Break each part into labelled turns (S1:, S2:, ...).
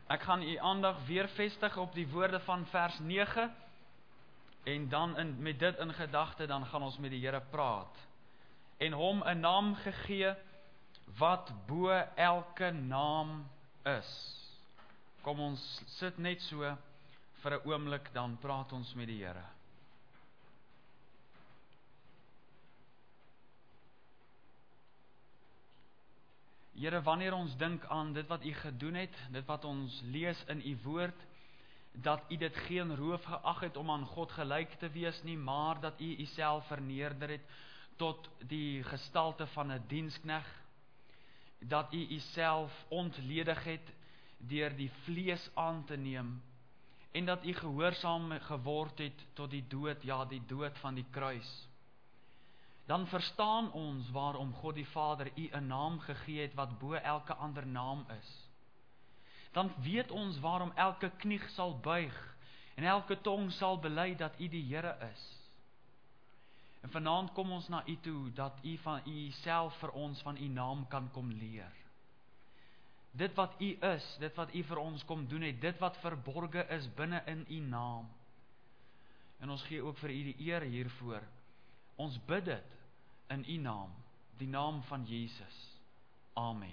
S1: Ek gaan u aandag weer vestig op die woorde van vers 9 en dan met dit in gedagte, dan gaan ons met die Here praat. En hom 'n naam gegee wat bo elke naam is. Kom ons sit net so vir 'n oomblik, dan praat ons met die Here. Here, wanneer ons dink aan dit wat u gedoen het, dit wat ons lees in u woord, dat u dit geen roof geag het om aan God gelyk te wees nie, maar dat u uself verneder het tot die gestalte van 'n dienskneg, dat u uself ontledig het deur die vlees aan te neem, en dat u gehoorsaam geword het tot die dood, ja, die dood van die kruis. Dan verstaan ons waarom God die Vader u 'n naam gegee het wat bo elke ander naam is. Dan weet ons waarom elke knie sal buig en elke tong sal bely dat u die Here is. En vanaand kom ons na u toe dat u van u self vir ons van u naam kan kom leer. Dit wat u is, dit wat u vir ons kom doen het, dit wat verborge is binne in u naam. En ons gee ook vir u die eer hiervoor. Ons bid dit in u naam, die naam van Jesus. Amen.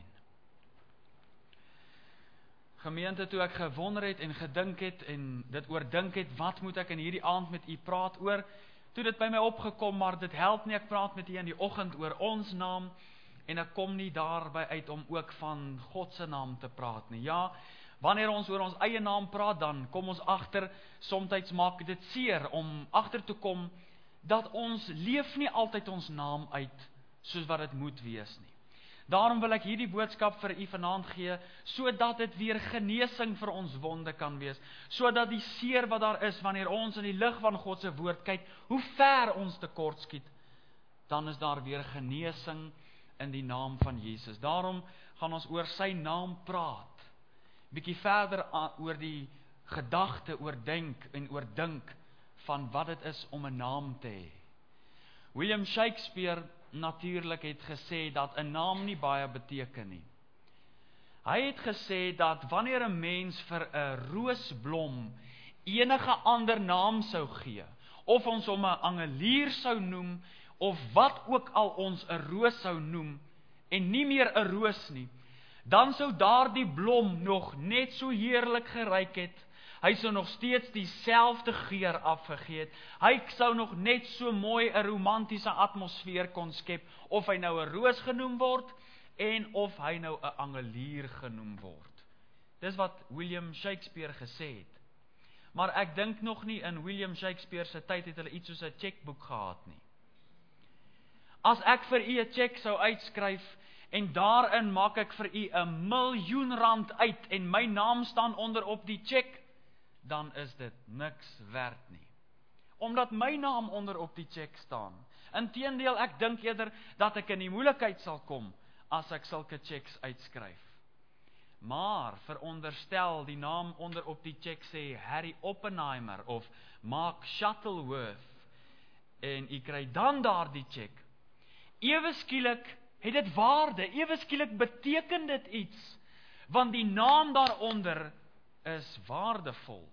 S1: Gemeente, toe ek gewonder het en gedink het en dit oordink het, wat moet ek in hierdie aand met u praat oor? Toe dit by my opgekom, maar dit help nie, ek praat met u in die oggend oor ons naam, en ek kom nie daarby uit om ook van God se naam te praat nie. Ja, wanneer ons oor ons eie naam praat, dan kom ons agter, somtyds maak dit seer om agter te kom, dat ons leef nie altyd ons naam uit, soos wat dit moet wees nie. Daarom wil ek hierdie boodskap vir u vanaand gee, sodat dit weer genesing vir ons wonde kan wees, sodat die seer wat daar is, wanneer ons in die lig van God se woord kyk, hoe ver ons tekort skiet, dan is daar weer genesing in die naam van Jesus. Daarom gaan ons oor sy naam praat, bietjie verder oor die gedagte, oordink en oordink van wat dit is om 'n naam te hê. William Shakespeare natuurlik het gesê dat 'n naam nie baie beteken nie. Hy het gesê dat wanneer 'n mens vir 'n roosblom enige ander naam sou gee, of ons hom 'n angelier sou noem, of wat ook al ons 'n roos sou noem, en nie meer 'n roos nie, dan sou daardie blom nog net so heerlik geruik het, hy sou nog steeds dieselfde geur afgegee het, hy sou nog net so mooi 'n romantiese atmosfeer kon skep, of hy nou 'n roos genoem word, en of hy nou 'n angelier genoem word. Dis wat William Shakespeare gesê het. Maar ek dink nog nie in William Shakespeare se tyd het hulle iets soos 'n chequeboek gehad nie. As ek vir u 'n cheque sou uitskryf, en daarin maak ek vir u 1 miljoen rand uit, en my naam staan onder op die cheque, dan is dit niks werd nie. Omdat my naam onder op die cheque staan. Inteendeel, ek dink eerder dat ek in die moeilikheid sal kom, as ek sulke cheques uitskryf. Maar, veronderstel die naam onder op die cheque sê Harry Oppenheimer, of Mark Shuttleworth, en u kry dan daar die cheque. Ewe skielik het dit waarde, ewe skielik beteken dit iets, want die naam daaronder is waardevol.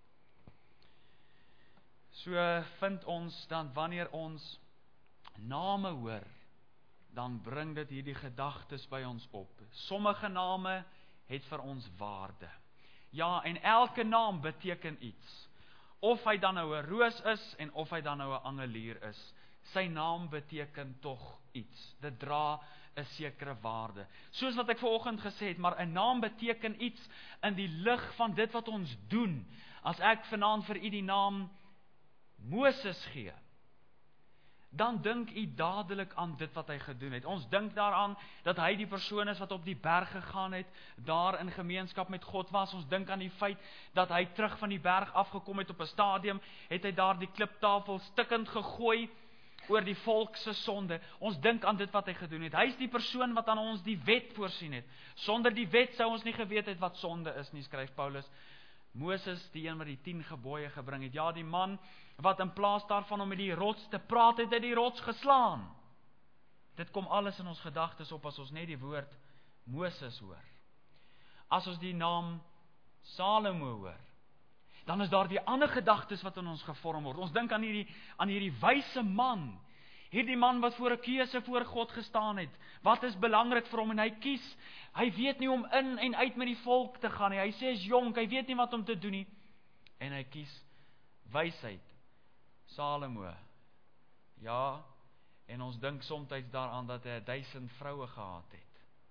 S1: So vind ons dan, wanneer ons name hoor, dan bring dit hierdie gedagtes by ons op. Sommige name het vir ons waarde. Ja, en elke naam beteken iets. Of hy dan nou 'n roos is, en of hy dan nou 'n angelier is. Sy naam beteken tog iets. Dit dra 'n sekere waarde. Soos wat ek vanoggend gesê het, maar 'n naam beteken iets in die lig van dit wat ons doen. As ek vanaand vir u die naam Moses gee, dan dink u dadelik aan dit wat hy gedoen het. Ons dink daaraan dat hy die persoon is wat op die berg gegaan het, daar in gemeenskap met God was. Ons dink aan die feit dat hy terug van die berg afgekom het op 'n stadium, het hy daar die kliptafel stikkend gegooi oor die volk se sonde. Ons dink aan dit wat hy gedoen het. Hy is die persoon wat aan ons die wet voorsien het. Sonder die wet sou ons nie geweet het wat sonde is nie, skryf Paulus. Moses, die een wat die 10 gebooie gebring het. Ja, die man wat in plaas daarvan om met die rots te praat, het hy die rots geslaan. Dit kom alles in ons gedagtes op as ons net die woord Moses hoor. As ons die naam Salomo hoor, dan is daar weer ander gedagtes wat in ons gevorm word. Ons dink aan hierdie wyse man, hierdie man wat voor 'n keuse voor God gestaan het. Wat is belangrik vir hom en hy kies? Hy weet nie om in en uit met die volk te gaan nie. Hy sê hy is jonk, hy weet nie wat om te doen nie. En hy kies wysheid. Salomo. Ja, en ons dink soms daaraan dat hy 1000 vroue gehad het.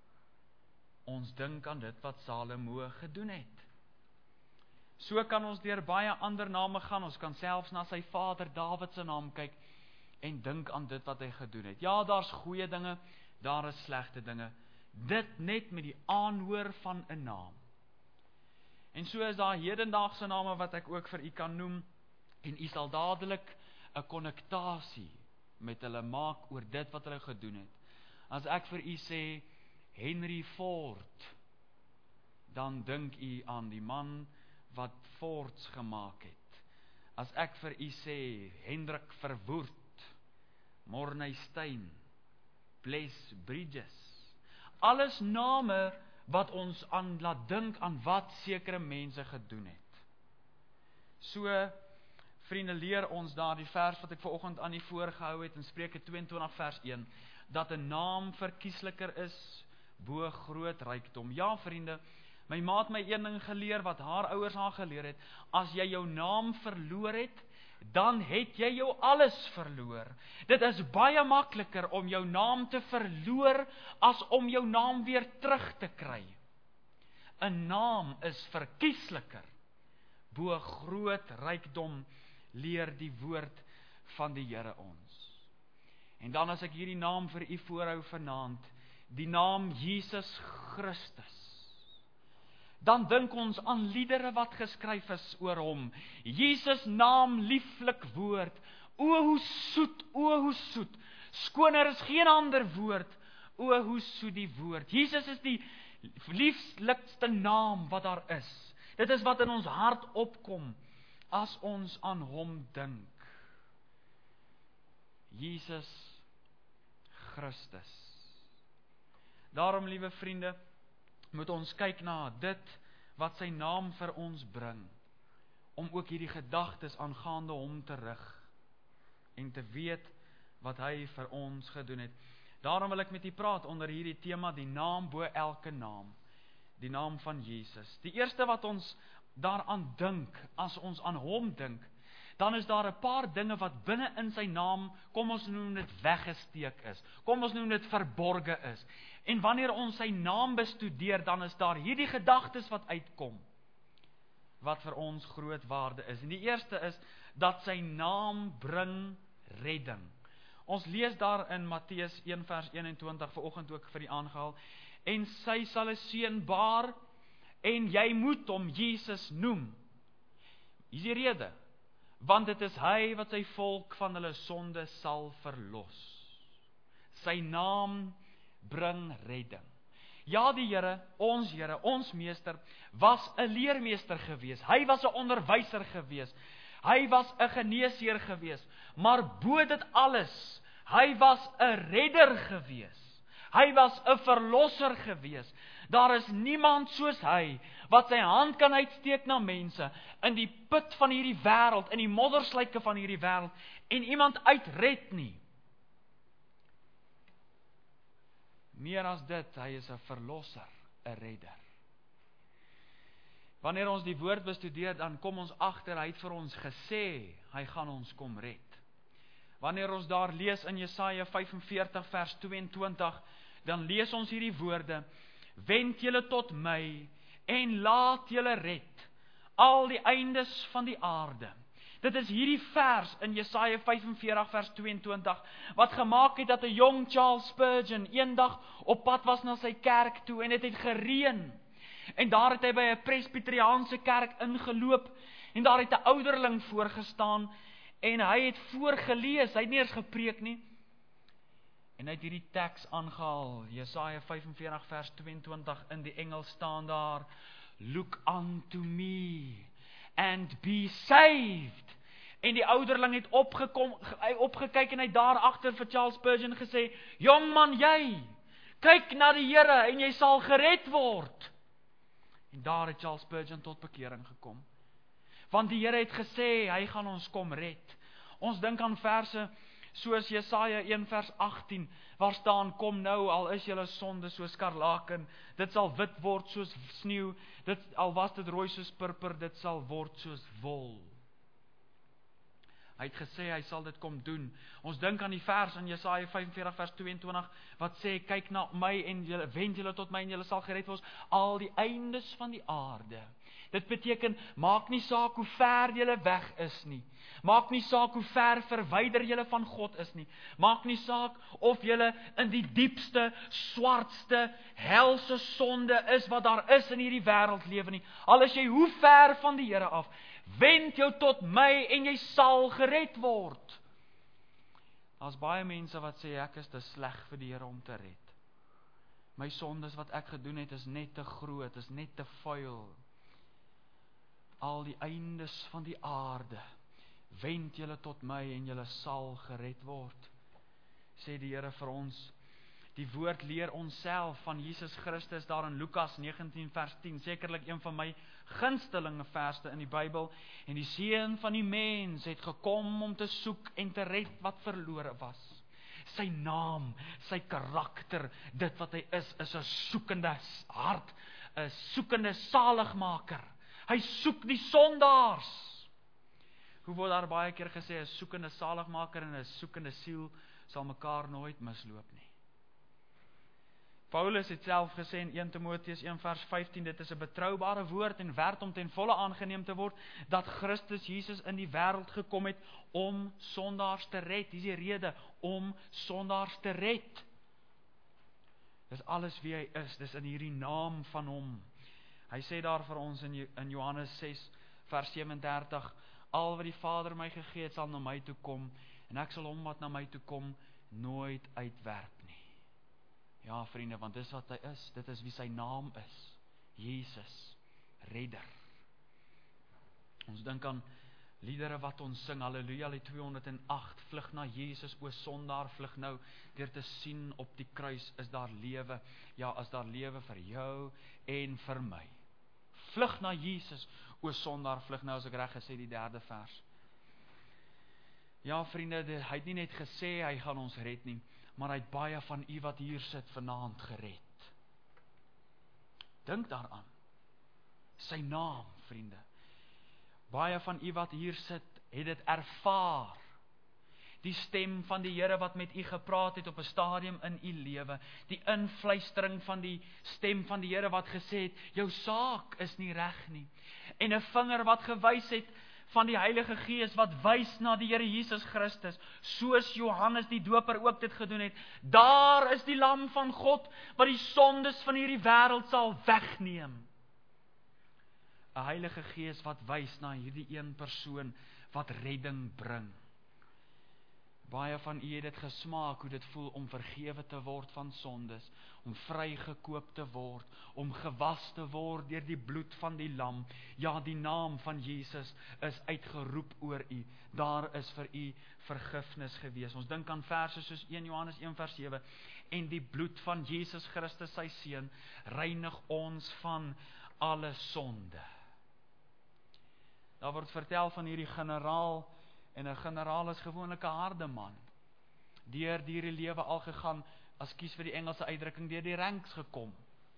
S1: Ons dink aan dit wat Salomo gedoen het. So kan ons deur baie ander name gaan. Ons kan selfs na sy vader Dawid se naam kyk en dink aan dit wat hy gedoen het. Ja, daar's goeie dinge, daar is slegte dinge. Dit net met die aanhoor van 'n naam. En so is daar hedendaagse name wat ek ook vir u kan noem, en u sal dadelik 'n konnektasie met hulle maak oor dit wat hulle gedoen het. As ek vir u sê Henry Ford, dan dink u aan die man wat Fords gemaak het. As ek vir u sê Hendrik Verwoerd, Morney Steyn, Bles Bridges, alles name wat ons aan laat dink aan wat sekere mense gedoen het. So, vriende, leer ons daar die vers wat ek vanoggend aan u voorgehou het in Spreuke 22 vers 1, dat 'n naam verkiesliker is bo groot rykdom. Ja, vriende, my ma het my een ding geleer wat haar ouers haar geleer het. As jy jou naam verloor het, dan het jy jou alles verloor. Dit is baie makliker om jou naam te verloor as om jou naam weer terug te kry. 'n Naam is verkiesliker bo groot rykdom, leer die woord van die Here ons. En dan as ek hierdie naam vir u voorhou vanaand, die naam Jesus Christus, dan dink ons aan liedere wat geskryf is oor hom. Jesus naam, lieflik woord, o hoe soet, skoner is geen ander woord, o hoe soet die woord. Jesus is die lieflikste naam wat daar is. Dit is wat in ons hart opkom as ons aan hom dink. Jesus Christus. Daarom, liewe vriende, moet ons kyk na dit wat sy naam vir ons bring, om ook hierdie gedagtes aangaande hom te rig, en te weet wat hy vir ons gedoen het. Daarom wil ek met u praat onder hierdie tema, die naam bo elke naam, die naam van Jesus. Die eerste wat ons daaraan dink, as ons aan hom dink, dan is daar 'n paar dinge wat binne in sy naam, kom ons noem dit weggesteek is, kom ons noem dit verborge is. En wanneer ons sy naam bestudeer, dan is daar hierdie gedagtes wat uitkom, wat vir ons groot waarde is. En die eerste is, dat sy naam bring redding. Ons lees daar in Matteus 1 vers 21, vanoggend ook vir die aangehaal, en sy sal 'n seun baar, en jy moet hom Jesus noem. Hier is die rede, want dit is hy wat sy volk van hulle sonde sal verlos. Sy naam bring redding. Ja, die Here, ons meester, was 'n leermeester gewees. Hy was 'n onderwyser gewees. Hy was 'n geneesheer gewees. Maar bo dit alles, hy was 'n redder gewees. Hy was 'n verlosser gewees. Daar is niemand soos hy, wat sy hand kan uitsteek na mense, in die put van hierdie wêreld, in die moddersluike van hierdie wêreld, en iemand uitred nie. Meer as dit, hy is 'n verlosser, 'n redder. Wanneer ons die woord bestudeer, dan kom ons agter, hy het vir ons gesê, hy gaan ons kom red. Wanneer ons daar lees in Jesaja 45 vers 22, dan lees ons hierdie woorde, wend julle tot my, en laat julle red, al die eindes van die aarde. Dit is hierdie vers in Jesaja 45 vers 22, wat gemaak het dat 'n jong Charles Spurgeon eendag op pad was na sy kerk toe, en dit het gereën. En daar het hy by 'n presbyteriaanse kerk ingeloop, en daar het 'n ouderling voorgestaan, en hy het voorgelees, hy het nie eers gepreek nie, en hy het hierdie teks aangehaal, Jesaja 45 vers 22, in die Engels staan daar, look unto me, and be saved. En die ouderling het opgekyk, en hy daar agter vir Charles Spurgeon gesê, jong man, jy, kyk na die Here, en jy sal gered word. En daar het Charles Spurgeon tot bekering gekom. Want die Here het gesê, hy gaan ons kom red. Ons dink aan verse soos Jesaja 1 vers 18, waar staan, kom nou, al is julle sonde soos skarlaken, dit sal wit word soos sneeu, al was dit rooi soos purper, dit sal word soos wol. Hy het gesê, hy sal dit kom doen. Ons dink aan die vers in Jesaja 45 vers 22, wat sê, kyk na my en wend julle tot my en julle sal gered word, al die eindes van die aarde. Dit beteken, maak nie saak hoe ver julle weg is nie. Maak nie saak hoe ver verwyder julle van God is nie. Maak nie saak of julle in die diepste, swartste, helse sonde is wat daar is in hierdie wêreld lewe nie. Al is jy hoe ver van die Here af, wend jou tot my en jy sal gered word. Daar's baie mense wat sê, ek is te sleg vir die Here om te red. My sondes wat ek gedoen het is net te groot, is net te vuil. Al die eindes van die aarde, wend julle tot my en julle sal gered word, sê die Here vir ons. Die woord leer ons self van Jesus Christus daar in Lukas 19 vers 10, sekerlik een van my gunstelinge verse in die Bybel, en die Seun van die mens het gekom om te soek en te red wat verlore was. Sy naam, sy karakter, dit wat hy is 'n soekende hart, 'n soekende saligmaker. Hy soek die sondaars. Hoe word daar baie keer gesê, 'n soekende saligmaker en 'n soekende siel sal mekaar nooit misloop nie. Paulus het self gesê in 1 Timoteus 1 vers 15, dit is 'n betroubare woord en werd om ten volle aangeneem te word, dat Christus Jesus in die wêreld gekom het om sondaars te red. Dis die rede, om sondaars te red. Dis alles wie hy is, dis in hierdie naam van hom. Hy sê daar vir ons in Johannes 6 vers 37, al wat die Vader my gegee het, sal na my toe kom, en ek sal hom wat na my toe kom, nooit uitwerp nie. Ja, vriende, want dis wat hy is, dit is wie sy naam is, Jesus, Redder. Ons dink aan liedere wat ons sing, Halleluja, die 208, vlug na Jesus, o sondaar, vlug nou, deur te sien op die kruis is daar lewe, ja, is daar lewe vir jou en vir my. Vlug na Jesus, o sondaar, vlug nou, as ek reg gesê, die 3de vers. Ja, vriende, hy het nie net gesê, hy gaan ons red nie, maar hy het baie van u wat hier sit vanaand gered. Dink daaraan. Sy naam, vriende. Baie van u wat hier sit, het dit ervaar. Die stem van die Here wat met u gepraat het op 'n stadium in u lewe. Die invluistering van die stem van die Here wat gesê het, jou saak is nie reg nie. En 'n vinger wat gewys het van die Heilige Gees wat wys na die Here Jesus Christus, soos Johannes die Doper ook dit gedoen het. Daar is die lam van God wat die sondes van hierdie wêreld sal wegneem. 'n Heilige Gees wat wys na hierdie een persoon wat redding bring. Baie van u het dit gesmaak hoe dit voel om vergewe te word van sondes, om vrygekoop te word, om gewas te word deur die bloed van die lam. Ja, die naam van Jesus is uitgeroep oor u. Daar is vir u vergifnis gewees. Ons dink aan verse soos 1 Johannes 1 vers 7, en die bloed van Jesus Christus sy seun reinig ons van alle sonde. Daar word vertel van hierdie generaal, en 'n generaal is gewoonlik 'n harde man. Deur hierdie lewe al gegaan, as kies vir die Engelse uitdrukking, deur die ranks gekom.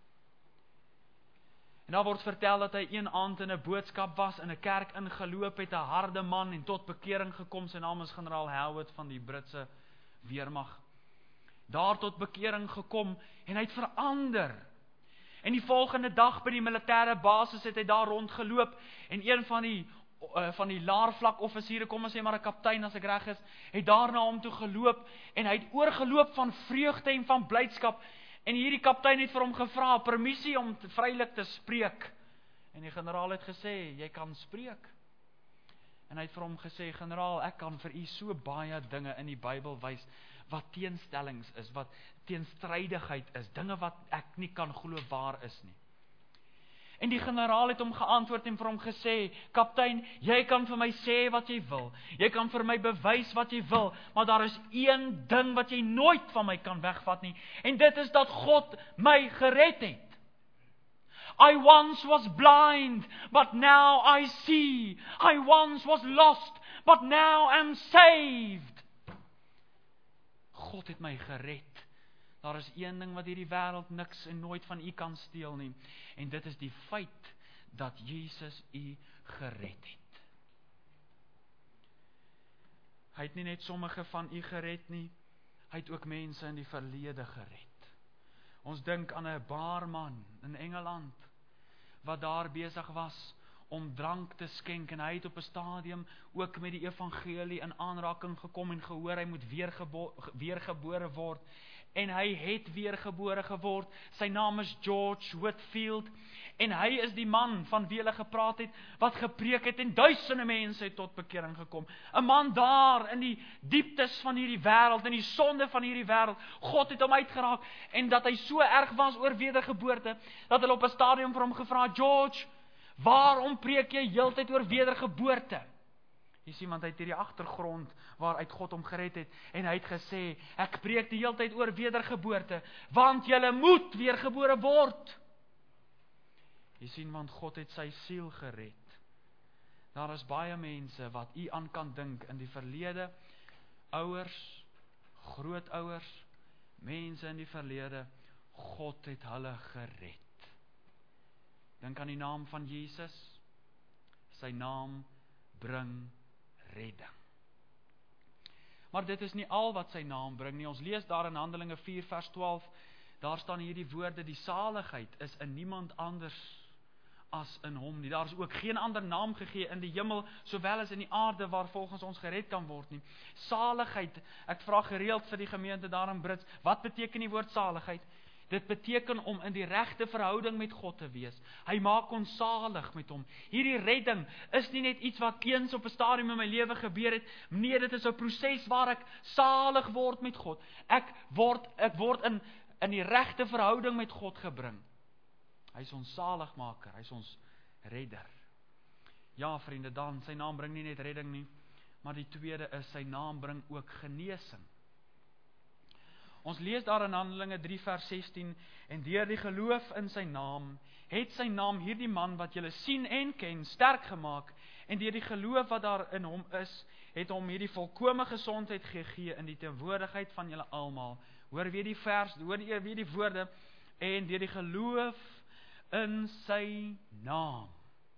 S1: En daar word vertel dat hy een aand in 'n boodskap was, in 'n kerk ingeloop het, 'n harde man, en tot bekering gekom. Sy naam is generaal Howard van die Britse weermag. Daar tot bekering gekom, en hy het verander. En die volgende dag by die militêre basis het hy daar rondgeloop, en een van die laervlak offisiere, kom ons sê maar 'n kaptein as ek reg is, het daarna hom toe geloop, en hy het oorgeloop van vreugde en van blydskap, en hierdie kaptein het vir hom gevra, permissie om vrylik te spreek, en die generaal het gesê, jy kan spreek, en hy het vir hom gesê, generaal, ek kan vir u so baie dinge in die Bybel wys, wat teenstellings is, wat teenstrydigheid is, dinge wat ek nie kan glo waar is nie. En die generaal het hom geantwoord en vir hom gesê, kaptein, jy kan vir my sê wat jy wil, jy kan vir my bewys wat jy wil, maar daar is een ding wat jy nooit van my kan wegvat nie, en dit is dat God my gered het. I once was blind, but now I see. I once was lost, but now am saved. God het my gered. Daar is een ding wat hierdie wêreld niks en nooit van u kan steel nie. En dit is die feit dat Jesus u gered het. Hy het nie net sommige van u gered nie, hy het ook mense in die verlede gered. Ons dink aan 'n baarman in Engeland, wat daar besig was om drank te skenk, en hy het op 'n stadium ook met die evangelie in aanraking gekom en gehoor, hy moet weergebore word, en hy het weergebore geword. Sy naam is George Whitefield, en hy is die man van wie hulle gepraat het, wat gepreek het, en duisende mense het tot bekering gekom. 'n man daar in die dieptes van hierdie wêreld, in die sonde van hierdie wêreld, God het hom uitgeraak, en dat hy so erg was oor wedergeboorte, dat hulle op 'n stadium vir hom gevra, George, waarom preek jy heeltyd oor wedergeboorte? Jy sien, want hy het hierdie agtergrond waaruit God hom gered het, en hy het gesê, ek preek die heeltyd oor wedergeboorte, want julle moet weergebore word. Jy sien, want God het sy siel gered. Daar is baie mense wat u aan kan dink in die verlede, ouers, grootouers, mense in die verlede, God het hulle gered. Dink aan die naam van Jesus, sy naam bring redding. Maar dit is nie al wat sy naam bring nie. Ons lees daar in Handelinge 4 vers 12, daar staan hierdie woorde, die saligheid is in niemand anders as in hom nie. Daar is ook geen ander naam gegee in die hemel, sowel as in die aarde, waar volgens ons gered kan word nie. Saligheid, ek vra gereeld vir die gemeente daar in Brits, wat beteken die woord saligheid? Dit beteken om in die regte verhouding met God te wees. Hy maak ons salig met hom. Hierdie redding is nie net iets wat eens op 'n stadium in my lewe gebeur het. Nee, dit is 'n proses waar ek salig word met God. Ek word in die regte verhouding met God gebring. Hy is ons saligmaker, hy is ons redder. Ja, vriende, dan, sy naam bring nie net redding nie, maar die tweede is, sy naam bring ook genesing. Ons lees daar in Handelinge 3 vers 16, en deur die geloof in sy naam, het sy naam hierdie man wat julle sien en ken, sterk gemaak, en deur die geloof wat daar in hom is, het hom hierdie volkome gesondheid gegee in die teenwoordigheid van julle almal. Hoor weer die vers, hoor weer die woorde, en deur die geloof in sy naam.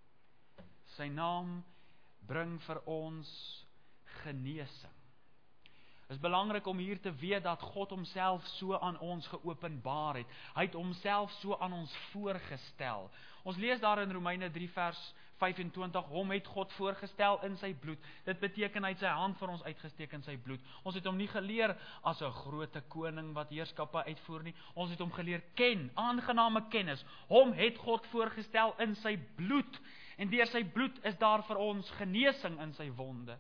S1: Sy naam bring vir ons genesing. Het is belangrik om hier te weet dat God homself so aan ons geopenbaar het. Hy het homself so aan ons voorgestel. Ons lees daar in Romeine 3 vers 25, hom het God voorgestel in sy bloed. Dit beteken hy het sy hand vir ons uitgesteek in sy bloed. Ons het hom nie geleer as 'n groot koning wat heerskappe uitvoer nie. Ons het hom geleer ken, aangename kennis. Hom het God voorgestel in sy bloed. En deur sy bloed is daar vir ons genesing in sy wonde.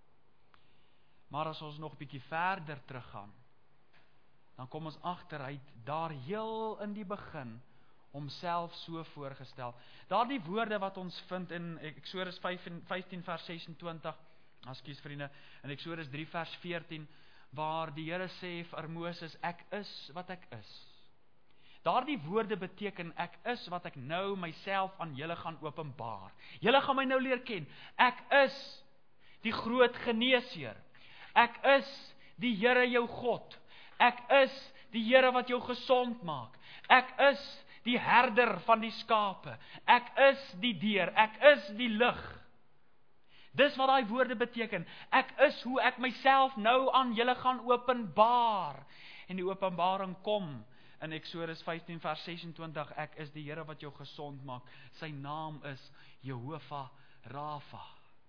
S1: Maar as ons nog bietjie verder teruggaan, dan kom ons agter, hy het daar heel in die begin homself so voorgestel. Daardie woorde wat ons vind in Eksodus 15 vers 26, ekskuus vriende, in Eksodus 3 vers 14, waar die Here sê vir Moses, ek is wat ek is. Daardie woorde beteken, ek is wat ek nou myself aan julle gaan openbaar. Julle gaan my nou leer ken. Ek is die groot geneesheer. Ek is die Here jou God. Ek is die Here wat jou gesond maak. Ek is die herder van die skape. Ek is die deur. Ek is die lig. Dis wat daai woorde beteken. Ek is hoe ek myself nou aan julle gaan openbaar. En die openbaring kom in Eksodus 15 vers 26. Ek is die Here wat jou gesond maak. Sy naam is Jehovah Rafa.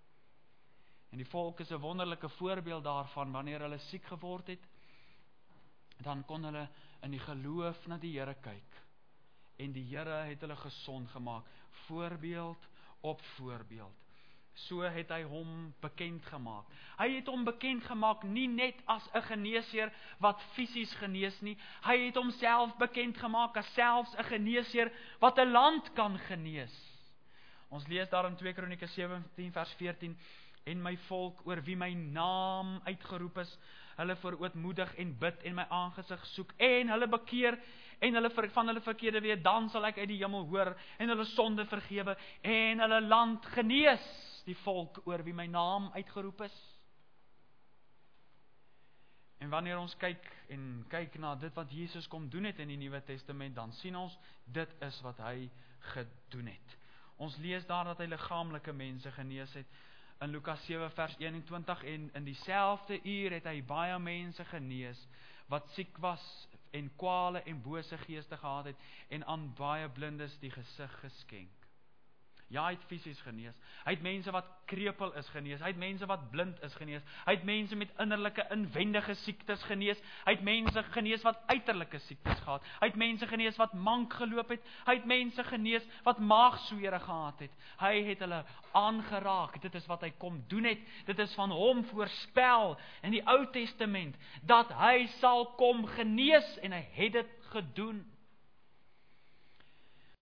S1: En die volk is 'n wonderlike voorbeeld daarvan, wanneer hulle siek geword het, dan kon hulle in die geloof na die Here kyk. En die Here het hulle gesond gemaak, voorbeeld op voorbeeld. So het hy hom bekend gemaak. Hy het hom bekend gemaak nie net as 'n geneesheer wat fisies genees nie, hy het homself bekend gemaak as selfs 'n geneesheer wat 'n land kan genees. Ons lees daar in 2 Kronieke 17 vers 14, en my volk oor wie my naam uitgeroep is, hulle verootmoedig en bid en my aangesig soek, en hulle bekeer en van hulle verkeerde weer, dan sal ek uit die hemel hoor, en hulle sonde vergewe, en hulle land genees, die volk oor wie my naam uitgeroep is. En wanneer ons kyk na dit wat Jesus kom doen het in die Nuwe Testament, dan sien ons, dit is wat hy gedoen het. Ons lees daar dat hy liggaamlike mense genees het, in Lukas 7 vers 21, en in dieselfde uur het hy baie mense genees, wat siek was, en kwale en bose geeste gehad het, en aan baie blindes die gesig geskenk. Ja, hy het fisies genees. Hy het mense wat krepeel is genees. Hy het mense wat blind is genees. Hy het mense met innerlike inwendige siektes genees. Hy het mense genees wat uiterlike siektes gehad. Hy het mense genees wat mank geloop het. Hy het mense genees wat maagswere gehad het. Hy het hulle aangeraak. Dit is wat hy kom doen het. Dit is van hom voorspel in die Ou Testament, dat hy sal kom genees, en hy het dit gedoen.